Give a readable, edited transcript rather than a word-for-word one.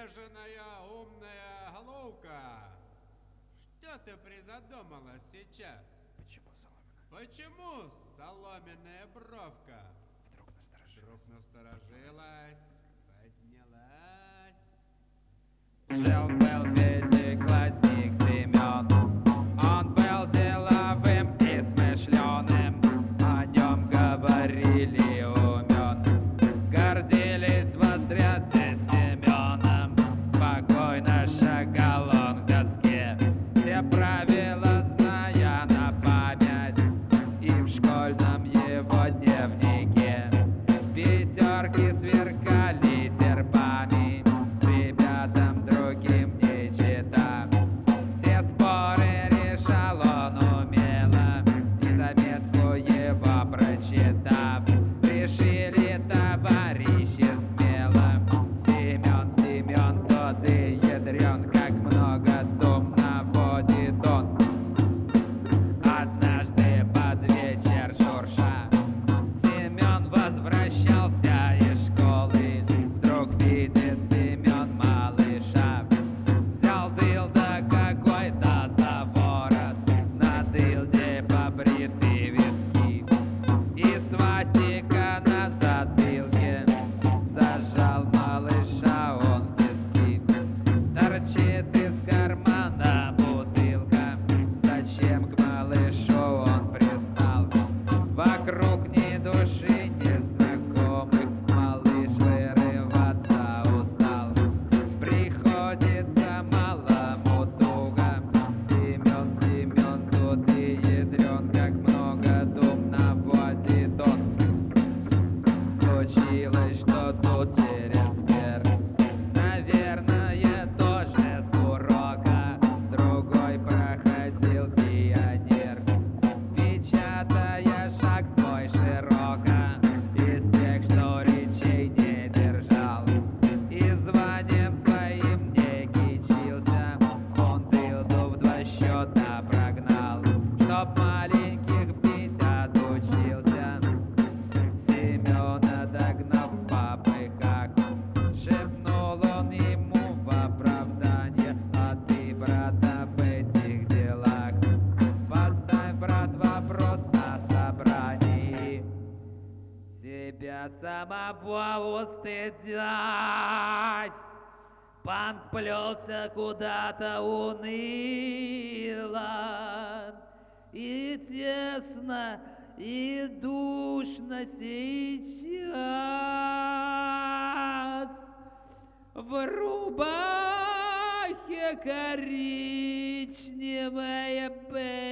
нежная умная головка. Что ты призадумалась сейчас? Почему соломина? Почему соломенная бровка? Вдруг Вдруг насторожилась, поднялась. Жил-был пятиклассник Семен. Он был деловым и смышленым. О нем говорили умен. Гордились в отряде Семеном. Спокойно шагал он к доске, все правила зная на память. И в школьном его дневнике пятерки сверкали серпами. Ребятам другим не чита. Все споры решал он умело, и заметку его прочитав, решили товарищи смело: Семен, Семен, тот и ядрен, как много дум наводит он. Однажды под вечер шурша Семен возвращался из школы. Вдруг видит Семен малыша. Взял дылда какой-то за ворот, на дылде побриты виски и свастика на затылке. Зажал малыша он в тиски. Торчит из кармана бутылка. Зачем к малышу он пристал? Вокруг ни души незнакомых. Малыш вырываться устал. Приходится малому туго. Семен, Семен, тут и ядрен, как много дум наводит он. Случилось, что тут через пер, наверное, тоже с урока, другой проходил пионер, печатая шаг свой широко, из тех, что речей не держал и званием своим не кичился. Он дылду в 2 счета прогнал, чтоб маленьких бить отучился. Семена догнав в попыхах, шепнул он ему в оправдание: а ты, брат, об этих делах поставь, брат, вопрос на собрании. Себя самого устыдясь, панк плелся куда-то уныло. И тесно, и душно сейчас. В рубахе коричневая